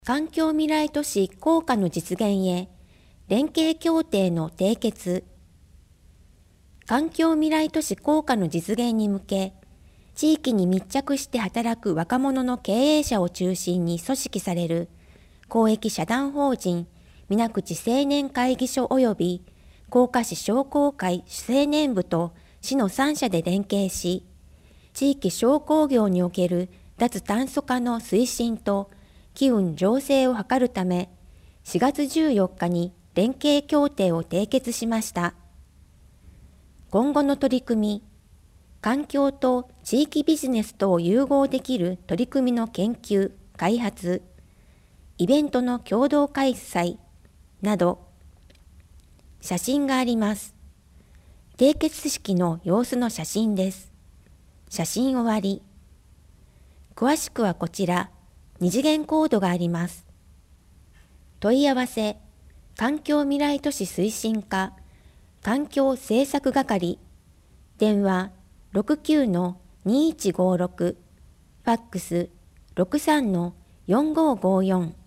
環境未来都市効果の実現へ、連携協定の締結。環境未来都市効果の実現に向け、地域に密着して働く若者の経営者を中心に組織される公益社団法人水口青年会議所及び甲賀市商工会青年部と市の3社で連携し、地域商工業における脱炭素化の推進と機運醸成を図るため、4月14日に連携協定を締結しました。今後の取り組み、環境と地域ビジネスとを融合できる取り組みの研究・開発、イベントの共同開催など、写真があります。締結式の様子の写真です。写真終わり。詳しくはこちら、2次元コードがあります。問い合わせ、環境未来都市推進課、環境政策係、電話69-2156、ファックス63-4554